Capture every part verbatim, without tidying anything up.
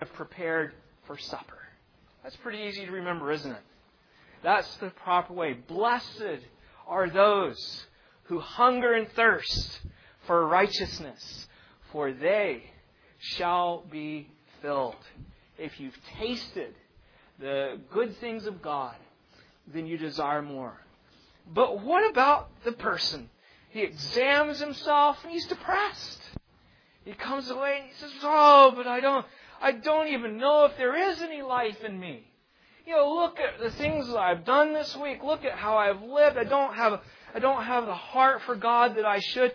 have prepared for supper. That's pretty easy to remember, isn't it? That's the proper way. Blessed are those who hunger and thirst for righteousness, for they shall be filled. If you've tasted the good things of God, then you desire more. But what about the person? He examines himself and he's depressed. He comes away and he says, oh, but I don't, I don't even know if there is any life in me. You know, look at the things that I've done this week. Look at how I've lived. I don't have, I don't have the heart for God that I should.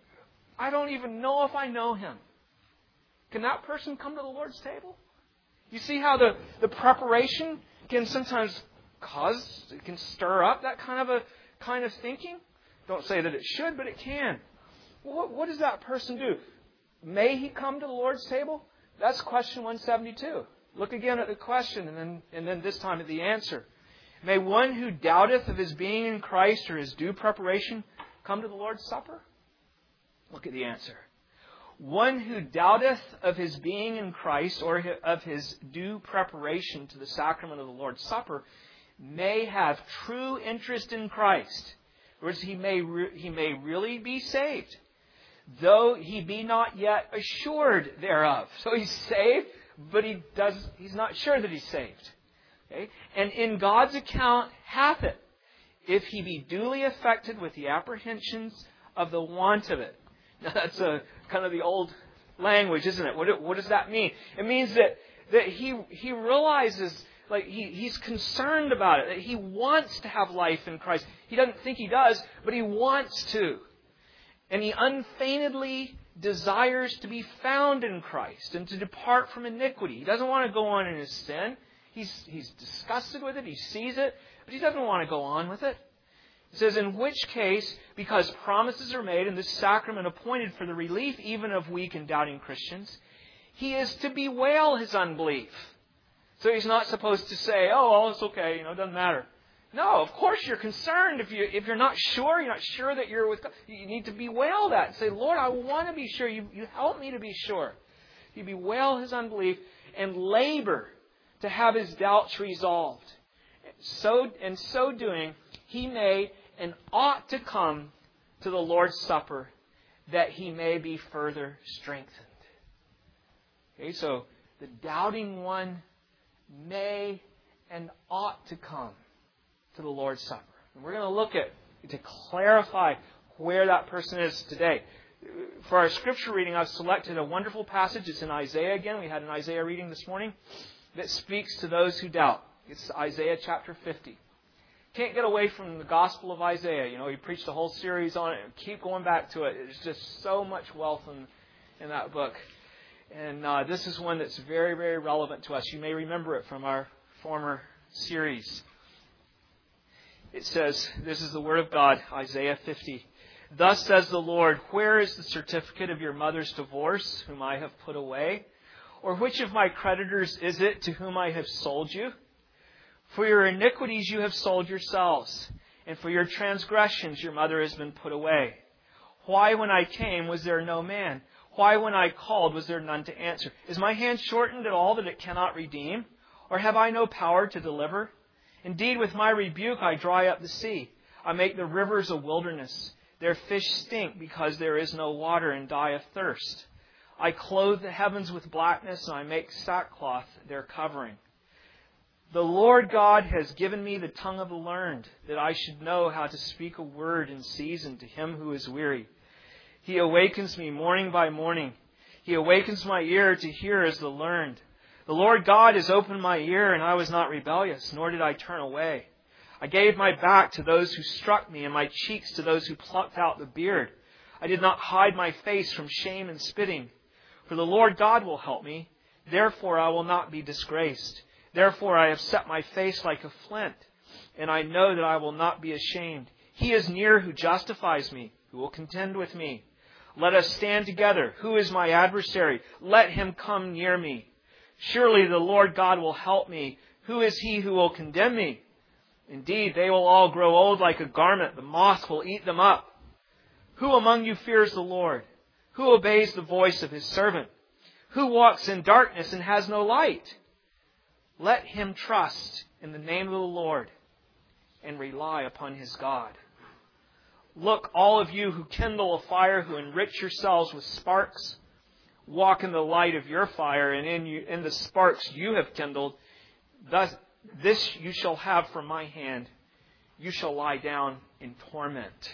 I don't even know if I know Him. Can that person come to the Lord's table? You see how the, the preparation can sometimes cause, it can stir up that kind of a kind of thinking. Don't say that it should, but it can. What, what does that person do? May he come to the Lord's table? That's question one seventy-two. Look again at the question and then, and then this time at the answer. May one who doubteth of his being in Christ or his due preparation come to the Lord's Supper? Look at the answer. One who doubteth of his being in Christ or of his due preparation to the sacrament of the Lord's Supper may have true interest in Christ. In other words, he may, re- he may really be saved, though he be not yet assured thereof. So he's saved, but he does, he's not sure that he's saved. Okay? And in God's account hath it, if he be duly affected with the apprehensions of the want of it. Now that's a kind of the old language, isn't it? What, what does that mean? It means that, that he he realizes, like he, he's concerned about it, that he wants to have life in Christ. He doesn't think he does, but he wants to. And he unfeignedly desires to be found in Christ and to depart from iniquity. He doesn't want to go on in his sin. He's, he's disgusted with it. He sees it, but he doesn't want to go on with it. It says, in which case, because promises are made and this sacrament appointed for the relief even of weak and doubting Christians, he is to bewail his unbelief. So he's not supposed to say, oh, well, it's okay, you know, it doesn't matter. No, of course you're concerned. If, you, if you're not sure, you're not sure that you're with God, you need to bewail that and say, Lord, I want to be sure. You, you help me to be sure. You bewail his unbelief and labor to have his doubts resolved. So, in so doing, he may and ought to come to the Lord's Supper that he may be further strengthened. Okay, so the doubting one may and ought to come to the Lord's Supper. And we're going to look at, to clarify where that person is today. For our scripture reading, I've selected a wonderful passage. It's in Isaiah again. We had an Isaiah reading this morning that speaks to those who doubt. It's Isaiah chapter fifty. Can't get away from the Gospel of Isaiah. You know, he preached a whole series on it and keep going back to it. There's just so much wealth in, in that book. And uh, this is one that's very, very relevant to us. You may remember it from our former series. It says, this is the Word of God, Isaiah fifty. Thus says the Lord, where is the certificate of your mother's divorce, whom I have put away? Or which of my creditors is it to whom I have sold you? For your iniquities you have sold yourselves, and for your transgressions your mother has been put away. Why when I came was there no man? Why when I called was there none to answer? Is my hand shortened at all that it cannot redeem? Or have I no power to deliver? Indeed, with my rebuke I dry up the sea. I make the rivers a wilderness. Their fish stink because there is no water and die of thirst. I clothe the heavens with blackness and I make sackcloth their covering. The Lord God has given me the tongue of the learned, that I should know how to speak a word in season to him who is weary. He awakens me morning by morning. He awakens my ear to hear as the learned. The Lord God has opened my ear, and I was not rebellious, nor did I turn away. I gave my back to those who struck me, and my cheeks to those who plucked out the beard. I did not hide my face from shame and spitting. For the Lord God will help me. Therefore I will not be disgraced. Therefore I have set my face like a flint, and I know that I will not be ashamed. He is near who justifies me, who will contend with me. Let us stand together. Who is my adversary? Let him come near me. Surely the Lord God will help me. Who is he who will condemn me? Indeed, they will all grow old like a garment. The moth will eat them up. Who among you fears the Lord? Who obeys the voice of his servant? Who walks in darkness and has no light? Let him trust in the name of the Lord and rely upon his God. Look, all of you who kindle a fire, who enrich yourselves with sparks, walk in the light of your fire, and in, you, in the sparks you have kindled. Thus, this you shall have from my hand. You shall lie down in torment.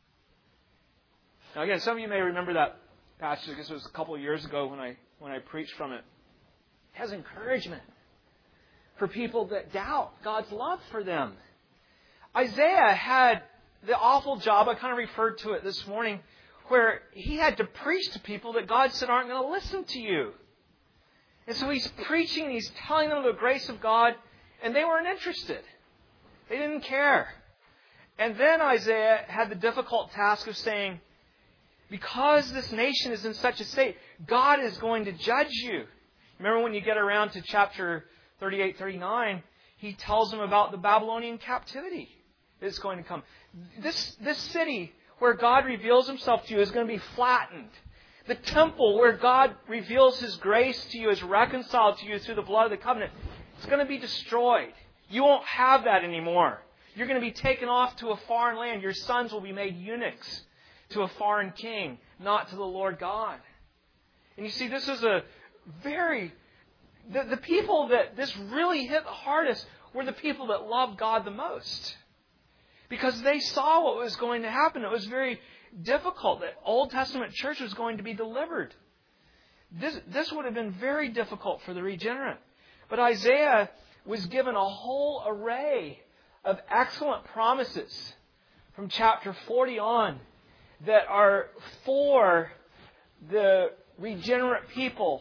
Now again, some of you may remember that passage. I guess it was a couple of years ago when I when I preached from it. It has encouragement for people that doubt God's love for them. Isaiah had the awful job, I kind of referred to it this morning, where he had to preach to people that God said aren't going to listen to you. And so he's preaching and he's telling them the grace of God, and they weren't interested. They didn't care. And then Isaiah had the difficult task of saying, because this nation is in such a state, God is going to judge you. Remember when you get around to chapter thirty-eight, thirty-nine, he tells them about the Babylonian captivity that's going to come. This, this city where God reveals himself to you is going to be flattened. The temple where God reveals his grace to you, is reconciled to you through the blood of the covenant, it's going to be destroyed. You won't have that anymore. You're going to be taken off to a foreign land. Your sons will be made eunuchs to a foreign king, not to the Lord God. And you see, this is a very... The, the people that this really hit the hardest were the people that loved God the most. Because they saw what was going to happen. It was very difficult. The Old Testament church was going to be delivered. This, this would have been very difficult for the regenerate. But Isaiah was given a whole array of excellent promises from chapter forty on that are for the regenerate people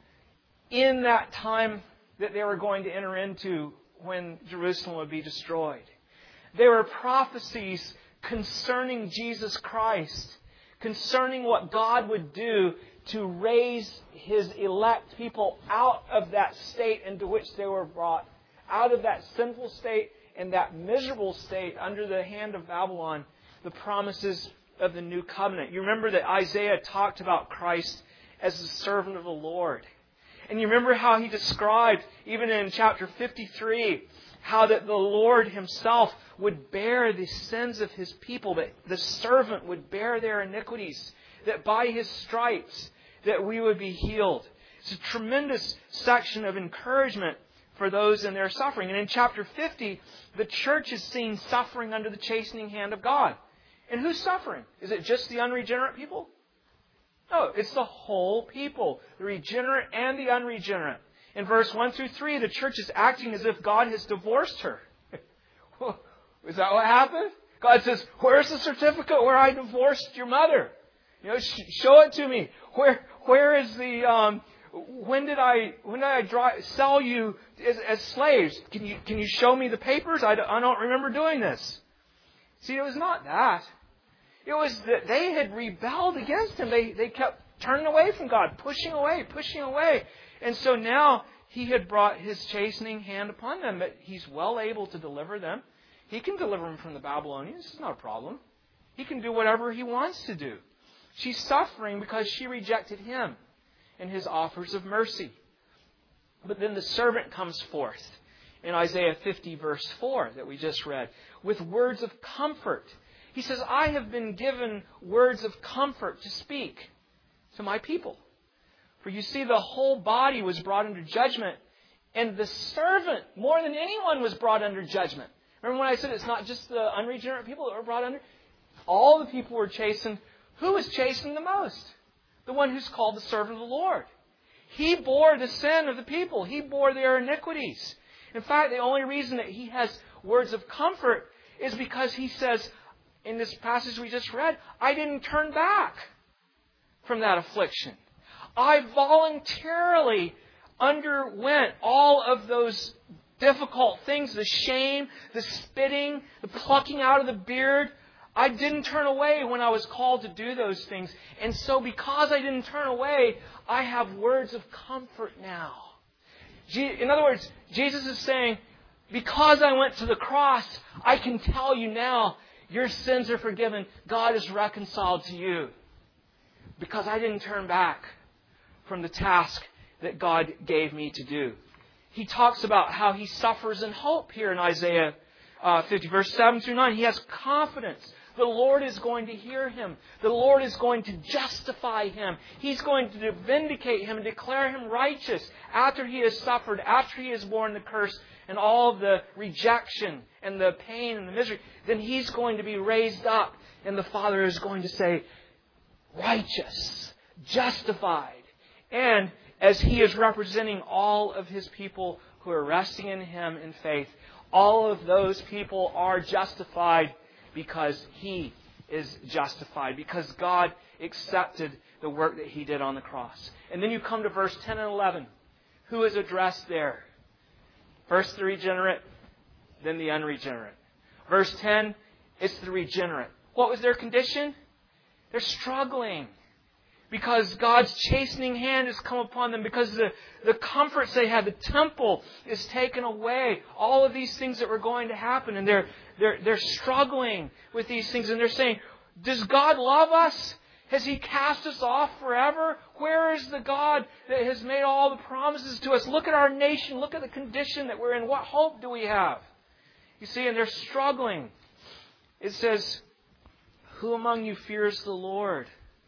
in that time that they were going to enter into when Jerusalem would be destroyed. They were prophecies concerning Jesus Christ, concerning what God would do to raise his elect people out of that state into which they were brought, out of that sinful state and that miserable state under the hand of Babylon, the promises of the new covenant. You remember that Isaiah talked about Christ as the servant of the Lord. And you remember how he described, even in chapter fifty-three, how that the Lord himself would bear the sins of his people, that the servant would bear their iniquities, that by his stripes that we would be healed. It's a tremendous section of encouragement for those in their suffering. And in chapter fifty, the church is seen suffering under the chastening hand of God. And who's suffering? Is it just the unregenerate people? No, it's the whole people, the regenerate and the unregenerate. In verse one through three, the church is acting as if God has divorced her. Is that what happened? God says, where's the certificate where I divorced your mother? You know, sh- show it to me. Where, where is the, um, when did I, when did I draw, sell you as, as slaves? Can you, can you show me the papers? I don't, I don't remember doing this. See, it was not that. It was that they had rebelled against him. They, they kept turning away from God, pushing away, pushing away. And so now he had brought his chastening hand upon them, but he's well able to deliver them. He can deliver them from the Babylonians. It's not a problem. He can do whatever he wants to do. She's suffering because she rejected him and his offers of mercy. But then the servant comes forth in Isaiah fifty verse four that we just read with words of comfort. He says, I have been given words of comfort to speak to my people. For you see, the whole body was brought under judgment, and the servant, more than anyone, was brought under judgment. Remember when I said it's not just the unregenerate people that were brought under? All the people were chastened. Who was chastened the most? The one who's called the servant of the Lord. He bore the sin of the people. He bore their iniquities. In fact, the only reason that he has words of comfort is because he says, in this passage we just read, I didn't turn back from that affliction. I voluntarily underwent all of those difficult things, the shame, the spitting, the plucking out of the beard. I didn't turn away when I was called to do those things. And so because I didn't turn away, I have words of comfort now. In other words, Jesus is saying, because I went to the cross, I can tell you now, your sins are forgiven. God is reconciled to you. Because I didn't turn back from the task that God gave me to do. He talks about how he suffers in hope here in Isaiah uh, fifty, verse seven through nine. He has confidence. The Lord is going to hear him. The Lord is going to justify him. He's going to vindicate him and declare him righteous after he has suffered, after he has borne the curse and all of the rejection and the pain and the misery. Then he's going to be raised up, and the Father is going to say, righteous, justified. And as he is representing all of his people who are resting in him in faith, all of those people are justified because he is justified, because God accepted the work that he did on the cross. And then you come to verse ten and eleven. Who is addressed there? First the regenerate, then the unregenerate. Verse ten, it's the regenerate. What was their condition? They're struggling because God's chastening hand has come upon them, because the, the comforts they had, the temple is taken away. All of these things that were going to happen, and they're, they're, they're struggling with these things, and they're saying, does God love us? Has He cast us off forever? Where is the God that has made all the promises to us? Look at our nation. Look at the condition that we're in. What hope do we have? You see, and they're struggling. It says, who among you fears the Lord?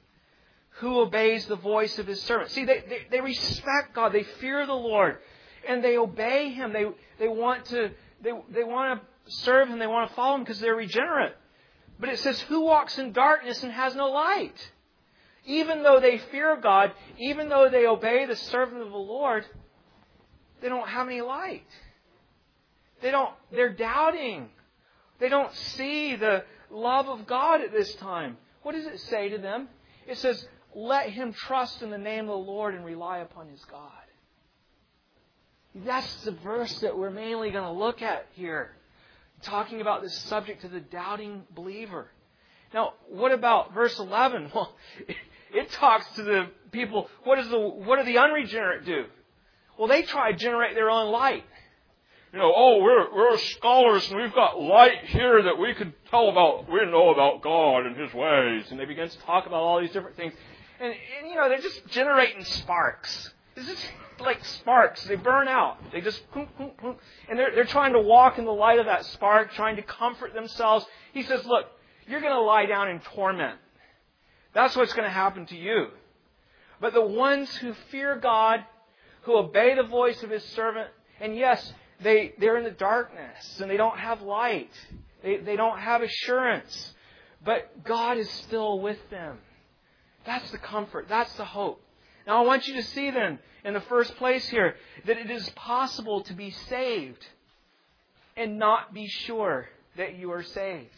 Who obeys the voice of His servant? See, they, they, they respect God. They fear the Lord. And they obey Him. They, they want to, they, they want to serve Him. They want to follow Him because they're regenerate. But it says, who walks in darkness and has no light? Even though they fear God, even though they obey the servant of the Lord, they don't have any light. They don't, they're doubting. They don't see the love of God at this time. What does it say to them? It says, let him trust in the name of the Lord and rely upon his God. That's the verse that we're mainly going to look at here, talking about this subject of the doubting believer. Now, what about verse eleven? Well, it talks to the people. What does the what do the unregenerate do? Well, they try to generate their own light. You know, oh, we're we're scholars and we've got light here that we could tell about. We know about God and His ways, and they begin to talk about all these different things. And, and you know, they're just generating sparks. It's just like sparks. They burn out. They just, boom, boom, boom. And they're, they're trying to walk in the light of that spark, trying to comfort themselves. He says, look, you're going to lie down in torment. That's what's going to happen to you. But the ones who fear God, who obey the voice of His servant, and yes, they, they're in the darkness and they don't have light. They, they don't have assurance. But God is still with them. That's the comfort. That's the hope. Now I want you to see then, in the first place here, that it is possible to be saved and not be sure that you are saved.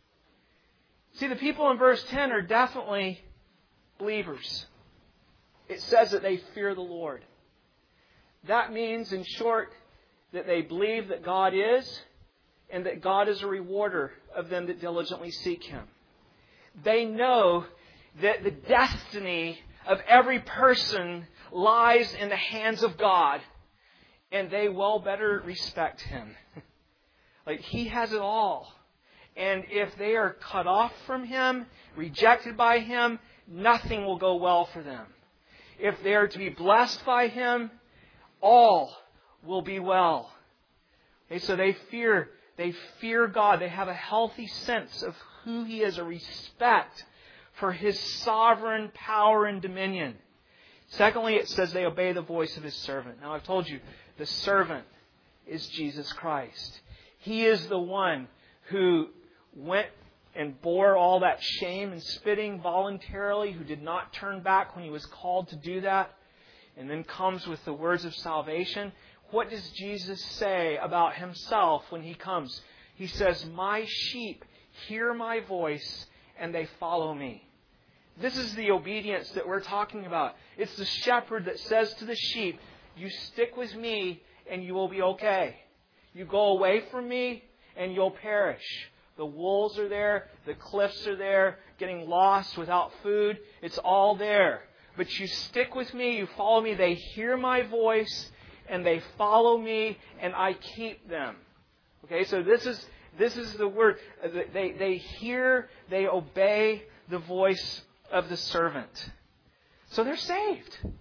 See, the people in verse ten are definitely believers. It says that they fear the Lord. That means, in short, that they believe that God is, and that God is a rewarder of them that diligently seek Him. They know that the destiny of every person lies in the hands of God, and they well better respect Him. Like, He has it all. And if they are cut off from Him, rejected by Him, nothing will go well for them. If they are to be blessed by Him, all will be well. Okay, so they fear, they fear God. They have a healthy sense of who He is, a respect for His sovereign power and dominion. Secondly, it says they obey the voice of His servant. Now, I've told you, the servant is Jesus Christ. He is the one who went and bore all that shame and spitting voluntarily, who did not turn back when He was called to do that, and then comes with the words of salvation. What does Jesus say about Himself when He comes? He says, my sheep hear my voice and they follow me. This is the obedience that we're talking about. It's the shepherd that says to the sheep, you stick with me and you will be okay. You go away from me and you'll perish. The wolves are there. The cliffs are there. Getting lost without food. It's all there. But you stick with me. You follow me. They hear my voice and they follow me and I keep them. Okay, so this is this is the word. They, they hear, they obey the voice of the servant. So they're saved.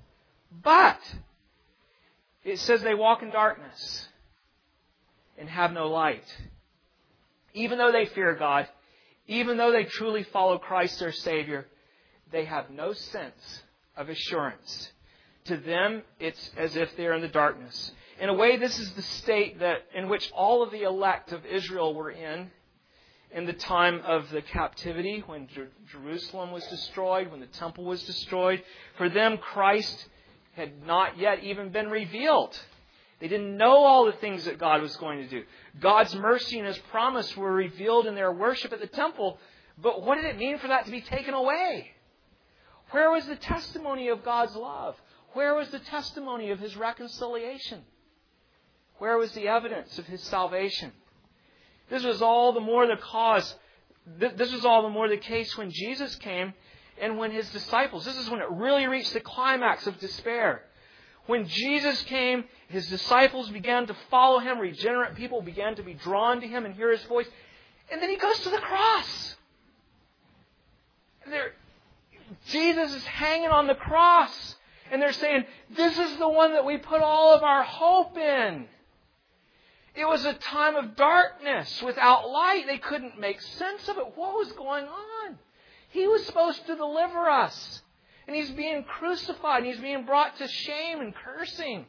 But it says they walk in darkness and have no light. Even though they fear God, even though they truly follow Christ their Savior, they have no sense of assurance. To them, it's as if they're in the darkness. In a way, this is the state that in which all of the elect of Israel were in, in the time of the captivity, when Jer- Jerusalem was destroyed, when the temple was destroyed. For them, Christ had not yet even been revealed. They didn't know all the things that God was going to do. God's mercy and His promise were revealed in their worship at the temple. But what did it mean for that to be taken away? Where was the testimony of God's love? Where was the testimony of His reconciliation? Where was the evidence of His salvation? This was all the more the cause. This was all the more the case when Jesus came and when His disciples. This is when it really reached the climax of despair. When Jesus came, His disciples began to follow Him. Regenerate people began to be drawn to Him and hear His voice. And then He goes to the cross. There, Jesus is hanging on the cross. And they're saying, this is the one that we put all of our hope in. It was a time of darkness without light. They couldn't make sense of it. What was going on? He was supposed to deliver us. And He's being crucified. And He's being brought to shame and cursing.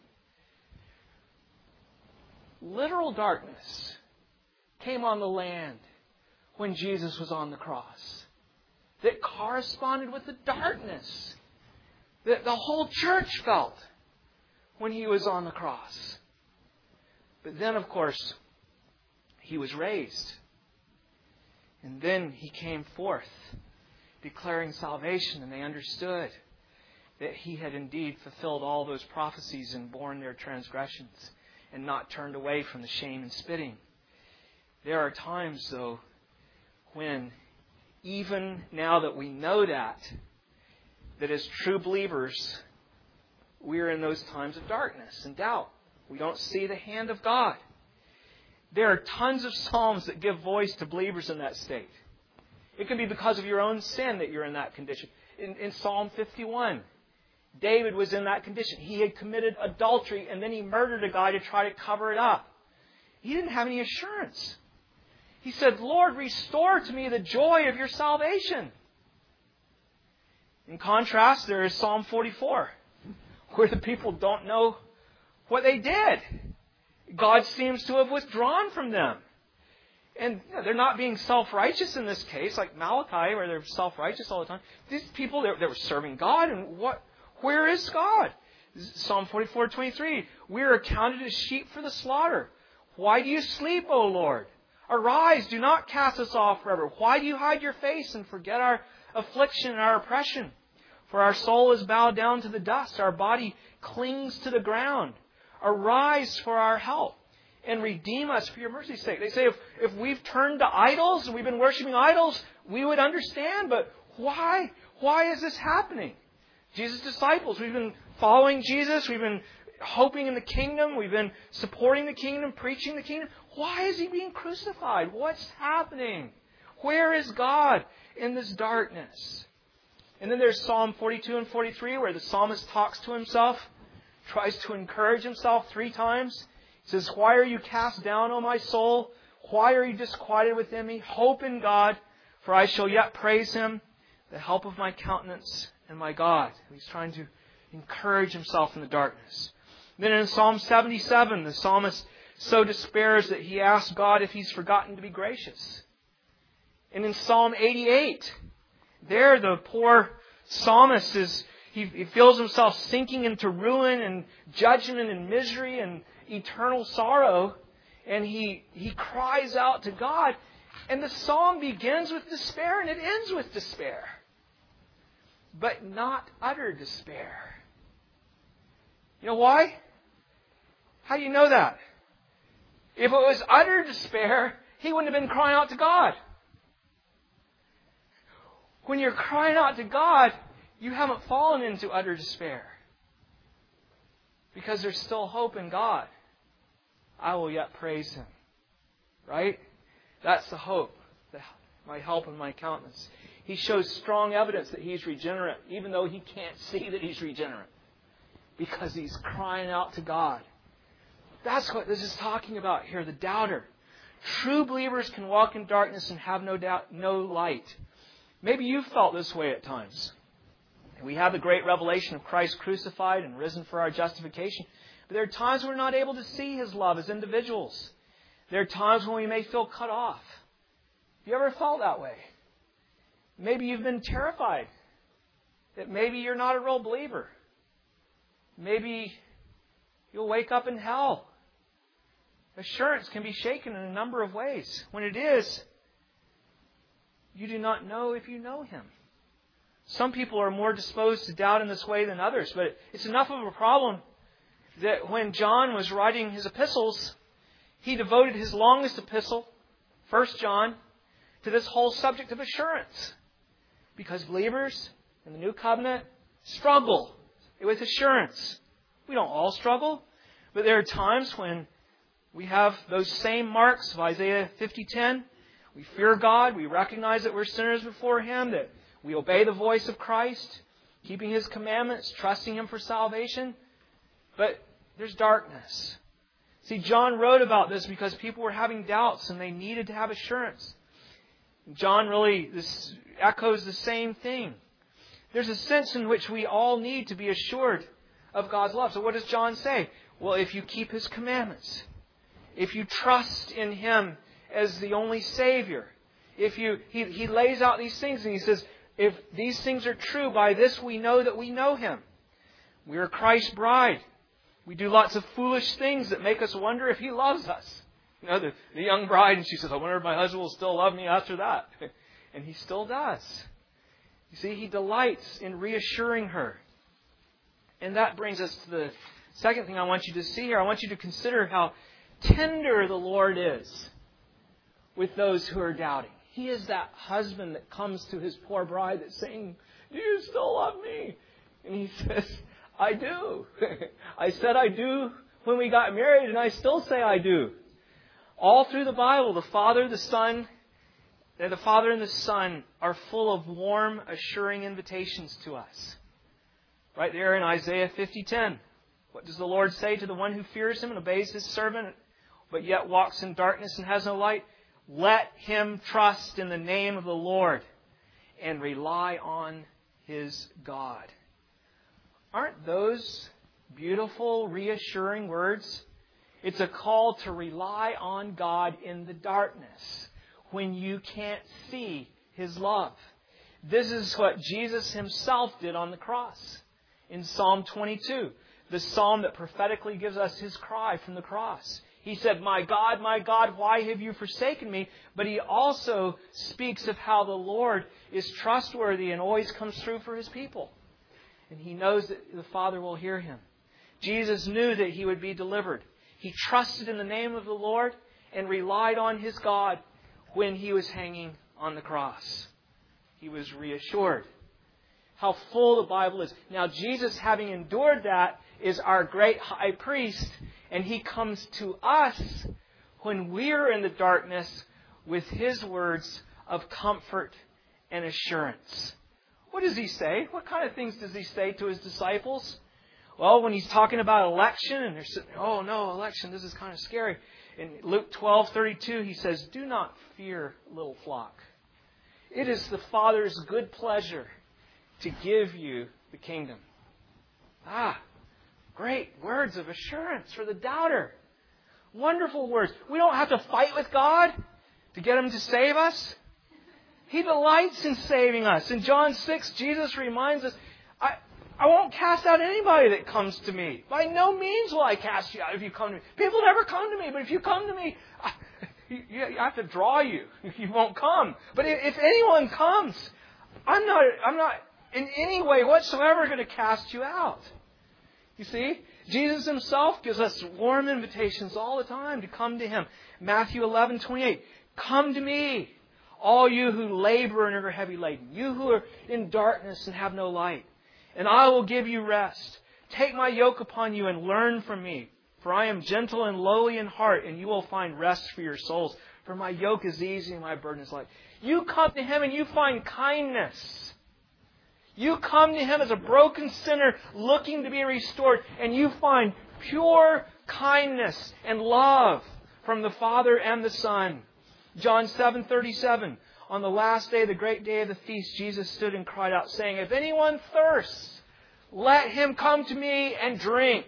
Literal darkness came on the land when Jesus was on the cross. That corresponded with the darkness that the whole church felt when He was on the cross. But then, of course, He was raised. And then He came forth, declaring salvation, and they understood that He had indeed fulfilled all those prophecies and borne their transgressions and not turned away from the shame and spitting. There are times, though, when even now that we know that, that as true believers, we are in those times of darkness and doubt. We don't see the hand of God. There are tons of Psalms that give voice to believers in that state. It can be because of your own sin that you're in that condition. In, in Psalm fifty-one, David was in that condition. He had committed adultery and then he murdered a guy to try to cover it up. He didn't have any assurance. He said, Lord, restore to me the joy of your salvation. In contrast, there is Psalm forty-four, where the people don't know what they did. God seems to have withdrawn from them. And you know, they're not being self-righteous in this case, like Malachi, where they're self-righteous all the time. These people, they were serving God, and what? Where is God? Psalm forty-four twenty-three, we are accounted as sheep for the slaughter. Why do you sleep, O Lord? Arise, do not cast us off forever. Why do you hide your face and forget our affliction and our oppression? For our soul is bowed down to the dust. Our body clings to the ground. Arise for our help and redeem us for your mercy's sake. They say if, if we've turned to idols and we've been worshiping idols, we would understand. But why? Why is this happening? Jesus' disciples, we've been following Jesus. We've been hoping in the kingdom. We've been supporting the kingdom, preaching the kingdom. Why is He being crucified? What's happening? Where is God in this darkness? And then there's Psalm forty-two and forty-three where the psalmist talks to himself, tries to encourage himself three times. He says, why are you cast down, O my soul? Why are you disquieted within me? Hope in God, for I shall yet praise Him, the help of my countenance and my God. He's trying to encourage himself in the darkness. Then in Psalm seventy-seven, the psalmist so despairs that he asks God if He's forgotten to be gracious. And in Psalm eighty-eight, there the poor psalmist is, he, he feels himself sinking into ruin and judgment and misery and eternal sorrow. And he, he cries out to God. And the psalm begins with despair and it ends with despair. But not utter despair. You know why? How do you know that? If it was utter despair, he wouldn't have been crying out to God. When you're crying out to God, you haven't fallen into utter despair. Because there's still hope in God. I will yet praise Him. Right? That's the hope. My help and my countenance. He shows strong evidence that He's regenerate, even though he can't see that He's regenerate. because he's crying out to God. That's what this is talking about here, the doubter. True believers can walk in darkness and have no doubt, no light. Maybe you've felt this way at times. We have the great revelation of Christ crucified and risen for our justification. But there are times we're not able to see His love as individuals. There are times when we may feel cut off. Have you ever felt that way? Maybe you've been terrified that maybe you're not a real believer. Maybe you'll wake up in hell. Assurance can be shaken in a number of ways. When it is, you do not know if you know Him. Some people are more disposed to doubt in this way than others, but it's enough of a problem that when John was writing his epistles, he devoted his longest epistle, First John, to this whole subject of assurance. Because believers in the New Covenant struggle with assurance. We don't all struggle, but there are times when we have those same marks of Isaiah fifty ten. We fear God. We recognize that we're sinners before Him, that we obey the voice of Christ, keeping His commandments, trusting Him for salvation. But there's darkness. See, John wrote about this because people were having doubts and they needed to have assurance. John really this echoes the same thing. There's a sense in which we all need to be assured of God's love. So what does John say? Well, if you keep His commandments, if you trust in Him as the only Savior, if you he, he lays out these things and he says, if these things are true, by this we know that we know Him. We are Christ's bride. We do lots of foolish things that make us wonder if He loves us. You know, the, the young bride, and she says, I wonder if my husband will still love me after that. And He still does. You see, He delights in reassuring her. And that brings us to the second thing I want you to see here. I want you to consider how tender the Lord is with those who are doubting. He is that husband that comes to his poor bride that's saying, do you still love me? And he says, I do. I said I do when we got married, and I still say I do. All through the Bible, the Father, the Son, the Father and the Son are full of warm, assuring invitations to us. Right there in Isaiah fifty ten. What does the Lord say to the one who fears Him and obeys His servant, but yet walks in darkness and has no light? Let him trust in the name of the Lord and rely on his God. Aren't those beautiful, reassuring words? It's a call to rely on God in the darkness when you can't see His love. This is what Jesus Himself did on the cross in Psalm twenty-two, the psalm that prophetically gives us His cry from the cross. He said, my God, my God, why have you forsaken me? But He also speaks of how the Lord is trustworthy and always comes through for His people. And He knows that the Father will hear him. Jesus knew that He would be delivered. He trusted in the name of the Lord and relied on His God when He was hanging on the cross. He was reassured. How full the Bible is. Now, Jesus, having endured that, is our great high priest. And He comes to us when we're in the darkness with His words of comfort and assurance. What does He say? What kind of things does He say to His disciples? Well, when He's talking about election, and they're sitting, oh no, election, this is kind of scary. In Luke twelve thirty-two, He says, do not fear, little flock. It is the Father's good pleasure to give you the kingdom. Ah, great words of assurance for the doubter. Wonderful words. We don't have to fight with God to get Him to save us. He delights in saving us. In John six, Jesus reminds us, I, I won't cast out anybody that comes to me. By no means will I cast you out if you come to me. People never come to me, but if you come to me, I, you, you have to draw you. You won't come. But if, if anyone comes, I'm not, I'm not in any way whatsoever going to cast you out. You see, Jesus Himself gives us warm invitations all the time to come to Him. Matthew eleven twenty-eight. Come to me, all you who labor and are heavy laden, you who are in darkness and have no light, and I will give you rest. Take my yoke upon you and learn from me, for I am gentle and lowly in heart, and you will find rest for your souls. For my yoke is easy and my burden is light. You come to Him and you find kindness. You come to Him as a broken sinner looking to be restored, and you find pure kindness and love from the Father and the Son. John seven thirty-seven. On the last day, the great day of the feast, Jesus stood and cried out, saying, "If anyone thirsts, let him come to me and drink."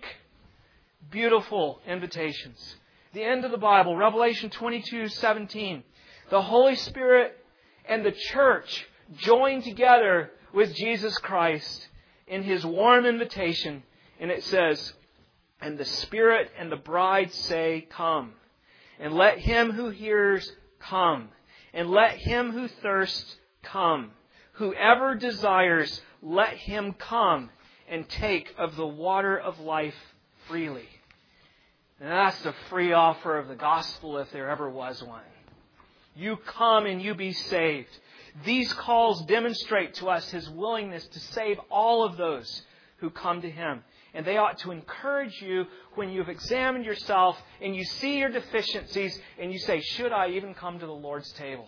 Beautiful invitations. The end of the Bible, Revelation twenty-two seventeen. The Holy Spirit and the church join together with Jesus Christ in His warm invitation. And it says, "And the Spirit and the bride say, Come. And let him who hears come. And let him who thirsts come. Whoever desires, let him come and take of the water of life freely." And that's the free offer of the gospel if there ever was one. You come and you be saved. These calls demonstrate to us His willingness to save all of those who come to Him. And they ought to encourage you when you've examined yourself and you see your deficiencies and you say, should I even come to the Lord's table?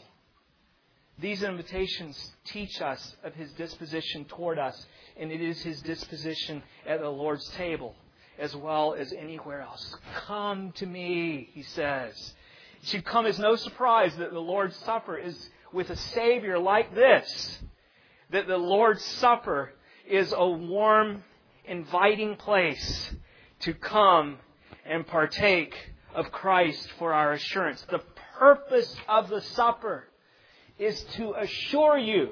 These invitations teach us of His disposition toward us, and it is His disposition at the Lord's table as well as anywhere else. Come to me, He says. It should come as no surprise that the Lord's Supper is with a Savior like this. That the Lord's Supper is a warm, inviting place to come and partake of Christ for our assurance. The purpose of the supper is to assure you.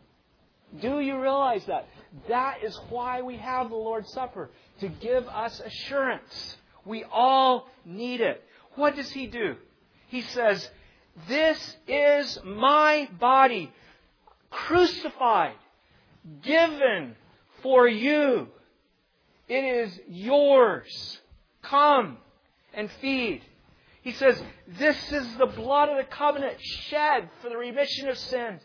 Do you realize that? That is why we have the Lord's Supper. To give us assurance. We all need it. What does He do? He says, "This is my body, crucified, given for you. It is yours. Come and feed." He says, "This is the blood of the covenant shed for the remission of sins.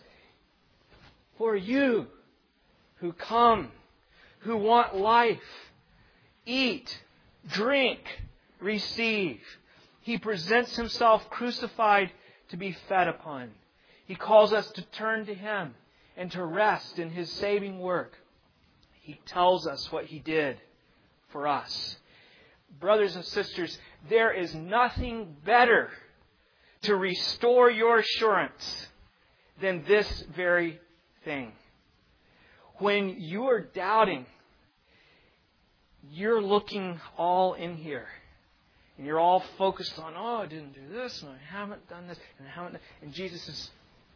For you who come, who want life, eat, drink, receive." He presents Himself crucified to be fed upon. He calls us to turn to Him and to rest in His saving work. He tells us what He did for us. Brothers and sisters, there is nothing better to restore your assurance than this very thing. When you are doubting, you're looking all in here. And you're all focused on, oh, I didn't do this, and I haven't done this, and I haven't done... And Jesus says,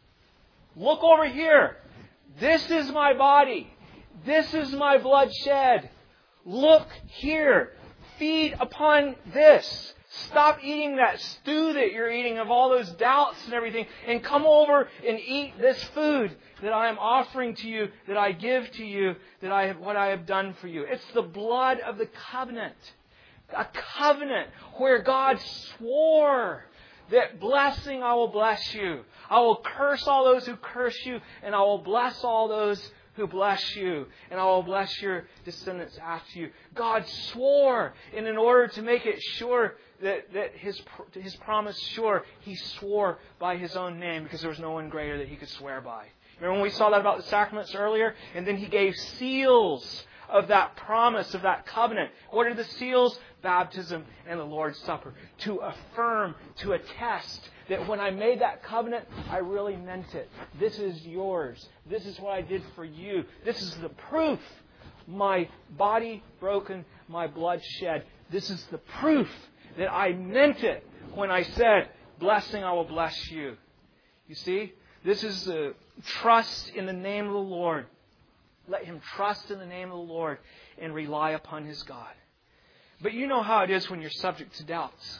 look over here. This is my body. This is my blood shed. Look here. Feed upon this. Stop eating that stew that you're eating of all those doubts and everything, and come over and eat this food that I am offering to you, that I give to you, that I have, what I have done for you. It's the blood of the covenant. A covenant where God swore that blessing I will bless you. I will curse all those who curse you, and I will bless all those who bless you, and I will bless your descendants after you. God swore, and in order to make it sure that, that his, his promise sure, He swore by His own name, because there was no one greater that He could swear by. Remember when we saw that about the sacraments earlier? And then He gave seals of that promise, of that covenant. What are the seals? Baptism and the Lord's Supper. To affirm, to attest that when I made that covenant, I really meant it. This is yours. This is what I did for you. This is the proof. My body broken, my blood shed. This is the proof that I meant it when I said, blessing I will bless you. You see? This is the trust in the name of the Lord. Let him trust in the name of the Lord and rely upon his God. But you know how it is when you're subject to doubts.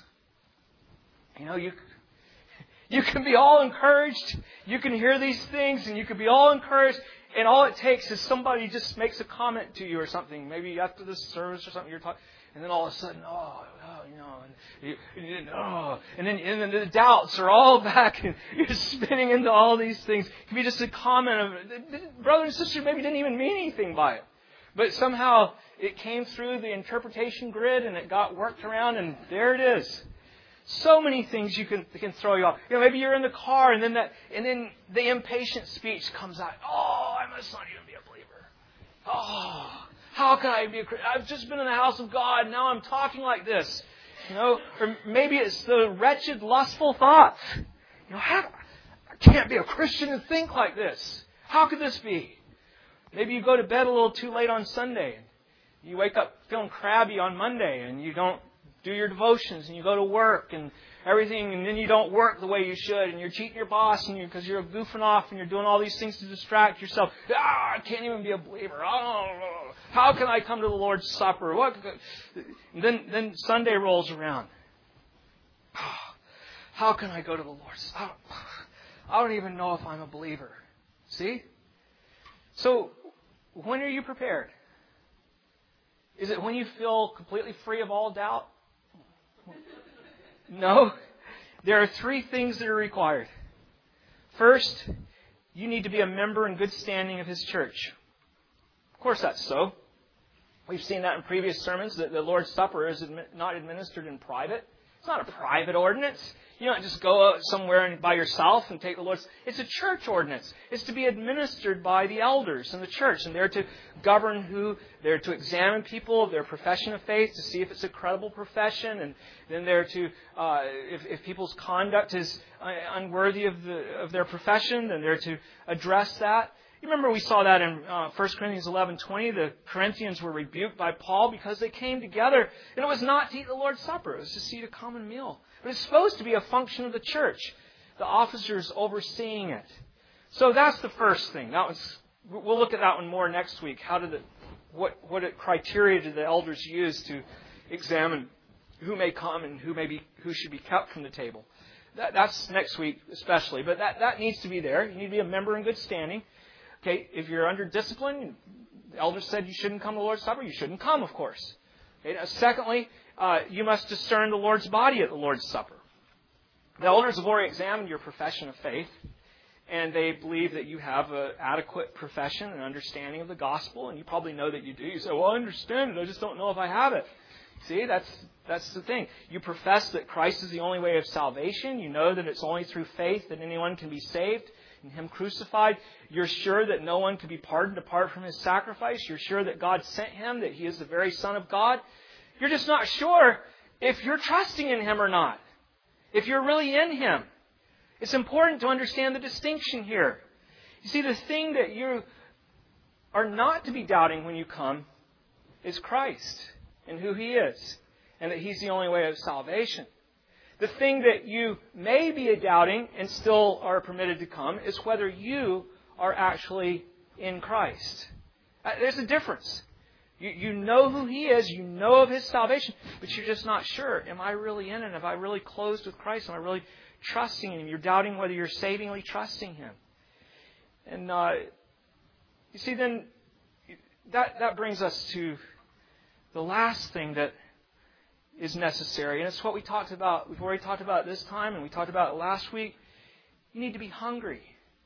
You know, you you can be all encouraged. You can hear these things and you can be all encouraged. And all it takes is somebody just makes a comment to you or something. Maybe after this service or something you're talking. And then all of a sudden, oh, oh you know, and, you, and, oh, and then and then the doubts are all back, and you're spinning into all these things. It could be just a comment of, brother and sister maybe didn't even mean anything by it. But somehow it came through the interpretation grid and it got worked around, and there it is. So many things you can can throw you off. You know, maybe you're in the car and then that and then the impatient speech comes out. Oh, I must not even be a believer. Oh, how can I be a Christian? I've just been in the house of God. Now I'm talking like this. You know, or maybe it's the wretched, lustful thoughts. You know, how, I can't be a Christian and think like this. How could this be? Maybe you go to bed a little too late on Sunday. And you wake up feeling crabby on Monday and you don't do your devotions and you go to work and everything, and then you don't work the way you should, and you're cheating your boss and you because you're goofing off and you're doing all these things to distract yourself. Ah, I can't even be a believer. Oh, how can I come to the Lord's Supper? What? And then, then Sunday rolls around. How can I go to the Lord's Supper? I don't even know if I'm a believer. See? So, when are you prepared? Is it when you feel completely free of all doubt? No. There are three things that are required. First, you need to be a member in good standing of His church. Of course that's so. We've seen that in previous sermons, that the Lord's Supper is not administered in private. It's not a private ordinance. You don't just go out somewhere by yourself and take the Lord's... It's a church ordinance. It's to be administered by the elders in the church. And they're to govern who... They're to examine people of their profession of faith to see if it's a credible profession. And then they're to... Uh, if, if people's conduct is unworthy of, the, of their profession, then they're to address that. You remember we saw that in uh, First Corinthians eleven twenty. The Corinthians were rebuked by Paul because they came together. And it was not to eat the Lord's Supper. It was just to eat a common meal. But it's supposed to be a function of the church. The officers overseeing it. So that's the first thing. That was. We'll look at that one more next week. How did the, what what criteria did the elders use to examine who may come and who may be who should be kept from the table? That, that's next week especially. But that, that needs to be there. You need to be a member in good standing. Okay, if you're under discipline, the elders said you shouldn't come to the Lord's Supper, you shouldn't come, of course. Okay, now, secondly, uh, you must discern the Lord's body at the Lord's Supper. The elders have already examined your profession of faith, and they believe that you have an adequate profession and understanding of the gospel, and you probably know that you do. You say, well, I understand it, I just don't know if I have it. See, that's that's the thing. You profess that Christ is the only way of salvation. You know that it's only through faith that anyone can be saved. In Him crucified, you're sure that no one could be pardoned apart from His sacrifice. You're sure that God sent Him, that He is the very Son of God. You're just not sure if you're trusting in Him or not. If you're really in Him. It's important to understand the distinction here. You see, the thing that you are not to be doubting when you come is Christ and who He is, and that He's the only way of salvation. The thing that you may be doubting and still are permitted to come is whether you are actually in Christ. There's a difference. You, you know who He is, you know of His salvation, but you're just not sure. Am I really in it? Have I really closed with Christ? Am I really trusting in Him? You're doubting whether you're savingly trusting Him. And uh, you see, then that, that brings us to the last thing that is necessary. And it's what we talked about. We've already talked about it this time, and we talked about it last week. You need to be hungry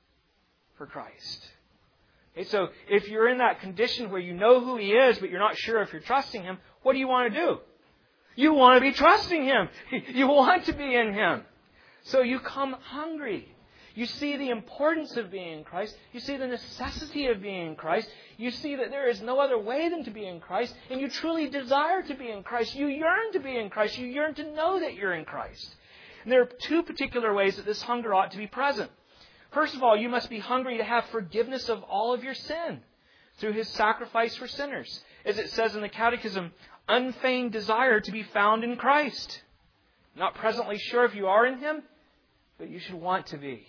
for Christ. Okay, so if you're in that condition where you know who He is, but you're not sure if you're trusting Him, what do you want to do? You want to be trusting Him. You want to be in Him. So you come hungry. You see the importance of being in Christ. You see the necessity of being in Christ. You see that there is no other way than to be in Christ. And you truly desire to be in Christ. You yearn to be in Christ. You yearn to know that you're in Christ. And there are two particular ways that this hunger ought to be present. First of all, you must be hungry to have forgiveness of all of your sin through His sacrifice for sinners. As it says in the Catechism, unfeigned desire to be found in Christ. Not presently sure if you are in Him, but you should want to be.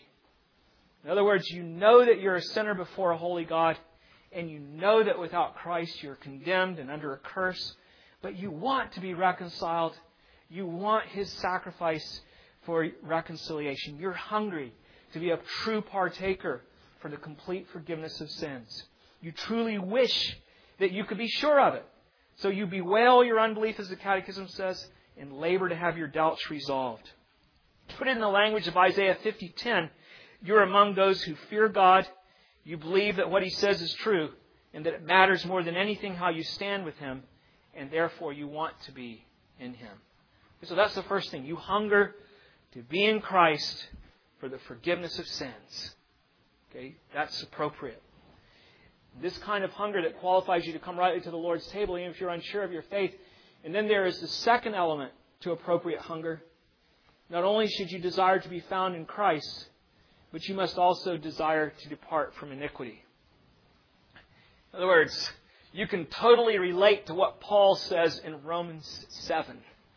In other words, you know that you're a sinner before a holy God, and you know that without Christ you're condemned and under a curse, but you want to be reconciled. You want His sacrifice for reconciliation. You're hungry to be a true partaker for the complete forgiveness of sins. You truly wish that you could be sure of it. So you bewail your unbelief, as the Catechism says, and labor to have your doubts resolved. To put it in the language of Isaiah fifty ten, you're among those who fear God. You believe that what He says is true and that it matters more than anything how you stand with Him, and therefore you want to be in Him. So that's the first thing. You hunger to be in Christ for the forgiveness of sins. Okay, that's appropriate. This kind of hunger that qualifies you to come rightly to the Lord's table, even if you're unsure of your faith. And then there is the second element to appropriate hunger. Not only should you desire to be found in Christ, but you must also desire to depart from iniquity. In other words, you can totally relate to what Paul says in Romans seven.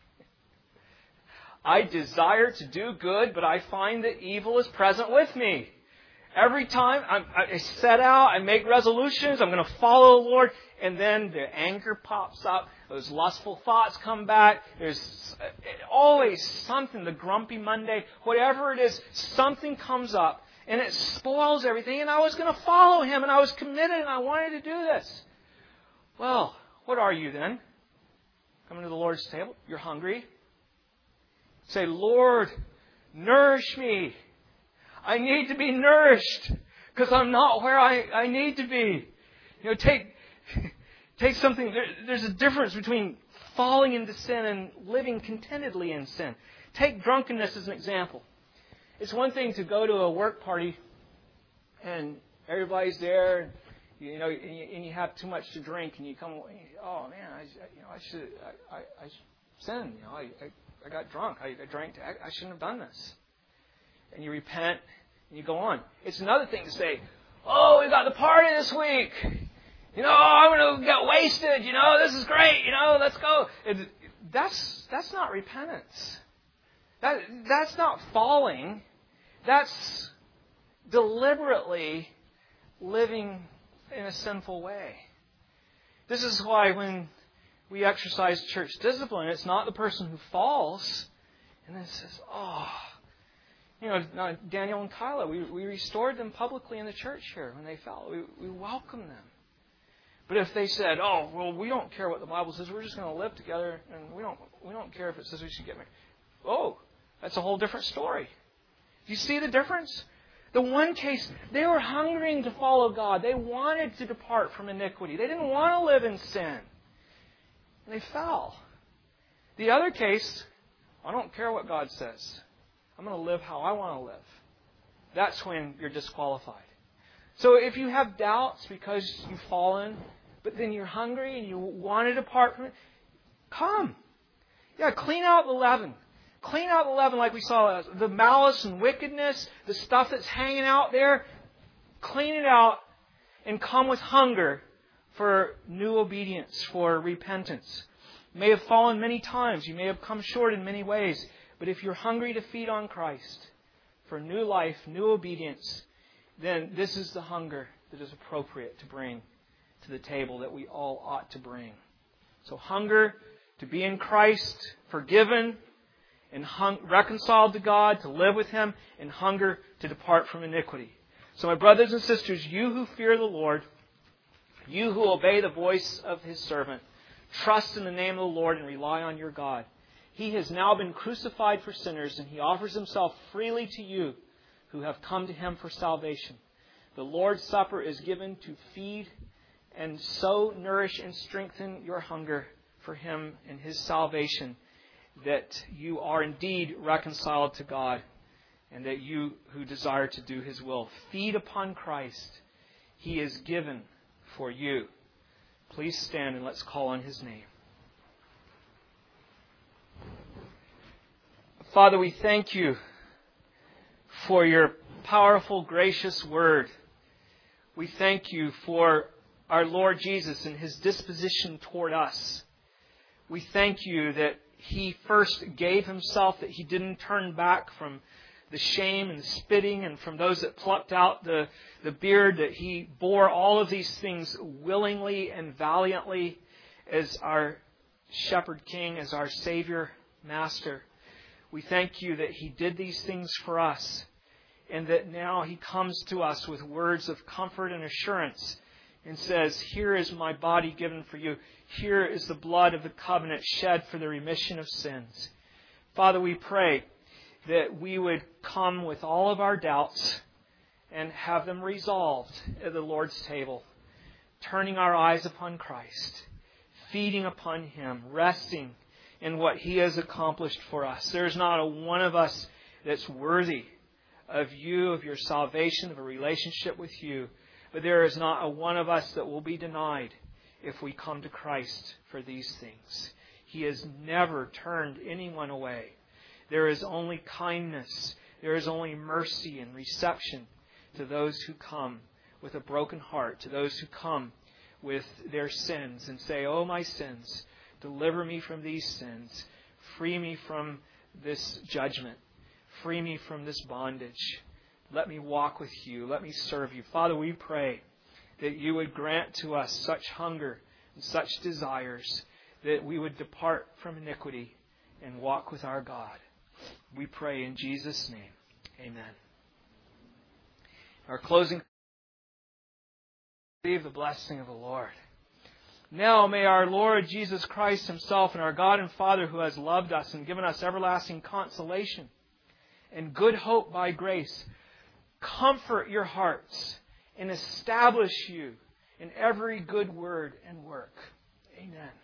I desire to do good, but I find that evil is present with me. Every time I'm, I set out, I make resolutions, I'm going to follow the Lord, and then the anger pops up, those lustful thoughts come back, there's always something, the grumpy Monday, whatever it is, something comes up, and it spoils everything, and I was going to follow Him, and I was committed, and I wanted to do this. Well, what are you then? Coming to the Lord's table, you're hungry. Say, Lord, nourish me. I need to be nourished because I'm not where I, I need to be. You know, take take something. There, there's a difference between falling into sin and living contentedly in sin. Take drunkenness as an example. It's one thing to go to a work party and everybody's there, and, you know, and you, and you have too much to drink, and you come, and you, oh man, I, you know, I should, I, I, I sinned. You know, I, I, I got drunk. I, I drank. I, I shouldn't have done this. And you repent, and you go on. It's another thing to say, oh, we got the party this week. You know, I'm going to get wasted. You know, this is great. You know, let's go. It, that's that's not repentance. That That's not falling. That's deliberately living in a sinful way. This is why when we exercise church discipline, it's not the person who falls. And then says, oh... You know, Daniel and Kyla, we, we restored them publicly in the church here when they fell. We, we welcomed them. But if they said, oh, well, we don't care what the Bible says, we're just going to live together, and we don't we don't care if it says we should get married. Oh, that's a whole different story. Do you see the difference? The one case, they were hungering to follow God. They wanted to depart from iniquity. They didn't want to live in sin. And they fell. The other case, I don't care what God says. I'm going to live how I want to live. That's when you're disqualified. So if you have doubts because you've fallen, but then you're hungry and you want to depart from it, come. Yeah, clean out the leaven. Clean out the leaven like we saw, the malice and wickedness, the stuff that's hanging out there. Clean it out and come with hunger for new obedience, for repentance. You may have fallen many times. You may have come short in many ways. But if you're hungry to feed on Christ for new life, new obedience, then this is the hunger that is appropriate to bring to the table that we all ought to bring. So hunger to be in Christ, forgiven, and hung, reconciled to God, to live with Him, and hunger to depart from iniquity. So my brothers and sisters, you who fear the Lord, you who obey the voice of His servant, trust in the name of the Lord and rely on your God. He has now been crucified for sinners, and He offers Himself freely to you who have come to Him for salvation. The Lord's Supper is given to feed and so nourish and strengthen your hunger for Him and His salvation, that you are indeed reconciled to God, and that you who desire to do His will feed upon Christ. He is given for you. Please stand and let's call on His name. Father, we thank You for Your powerful, gracious word. We thank You for our Lord Jesus and His disposition toward us. We thank You that He first gave Himself, that He didn't turn back from the shame and the spitting and from those that plucked out the, the beard, that He bore all of these things willingly and valiantly as our Shepherd King, as our Savior, Master. We thank You that He did these things for us, and that now He comes to us with words of comfort and assurance and says, here is my body given for you. Here is the blood of the covenant shed for the remission of sins. Father, we pray that we would come with all of our doubts and have them resolved at the Lord's table, turning our eyes upon Christ, feeding upon Him, resting in what He has accomplished for us. There's not a one of us that's worthy of You, of Your salvation, of a relationship with You, But there is not a one of us that will be denied if we come to Christ for these things. He has never turned anyone away. There is only kindness. There is only mercy and reception to those who come with a broken heart, to those who come with their sins and say, "Oh, my sins, deliver me from these sins. Free me from this judgment. Free me from this bondage. Let me walk with you. Let me serve you." Father, we pray that you would grant to us such hunger and such desires that we would depart from iniquity and walk with our God. We pray in Jesus' name. Amen. Our closing, receive the blessing of the Lord. Now may our Lord Jesus Christ Himself and our God and Father, who has loved us and given us everlasting consolation and good hope by grace, comfort your hearts and establish you in every good word and work. Amen.